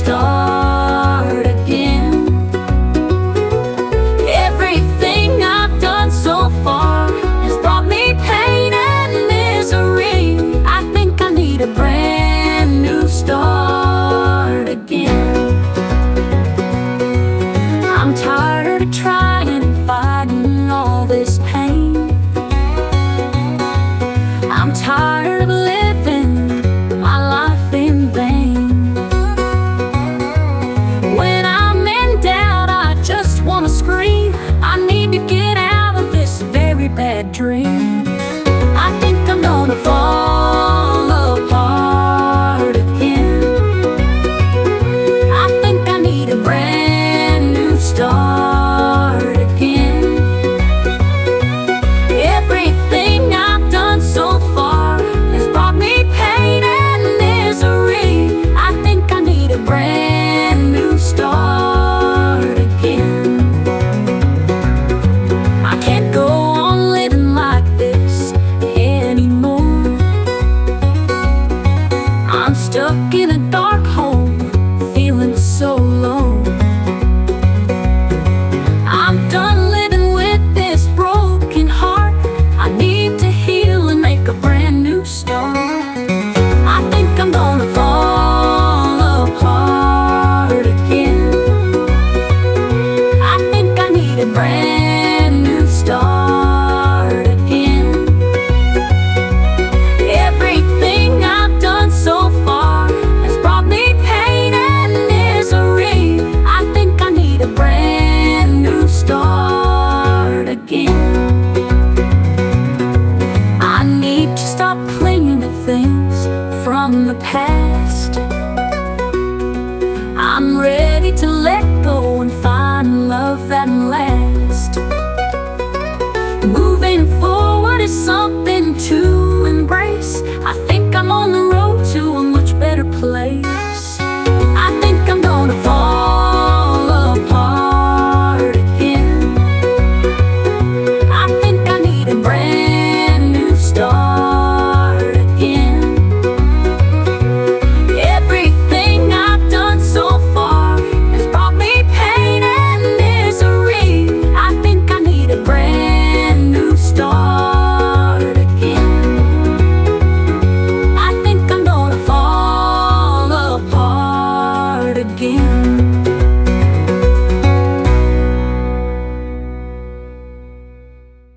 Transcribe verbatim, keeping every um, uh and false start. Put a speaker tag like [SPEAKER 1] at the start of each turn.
[SPEAKER 1] start again. Everything I've done so far has brought me pain and misery. I think I need a brand new start again. I'm tired of trying and fighting all this pain. I'm tired of living my life in vain. When I'm in doubt, I just wanna scream. I need to get out of this very bad dream. I think I'm gonna fall apart again. I think I need a brand new start again. Everything I've done so far has brought me pain and misery. I think I need a brand new start again. I can't go on living like this anymore. I'm stuck in a dark hole, feeling so low. I'm done living with this broken heart. I need to heal and make a brand new start. I think I'm gonna fall apart again. I think I need a brand new start again. Everything I've done so far has brought me pain and misery. I think I need a brand new start again. I need to stop clinging to things from the past. I'm ready to let go and find love that lasts. Moving forward is something to embrace. I think I'm on the road to a much better place. I think I'm gonna fall apart again. I think I need a brand new start again. Everything I've done so far has brought me pain and misery. I think I need a brand new start again. I think I'm gonna fall apart again.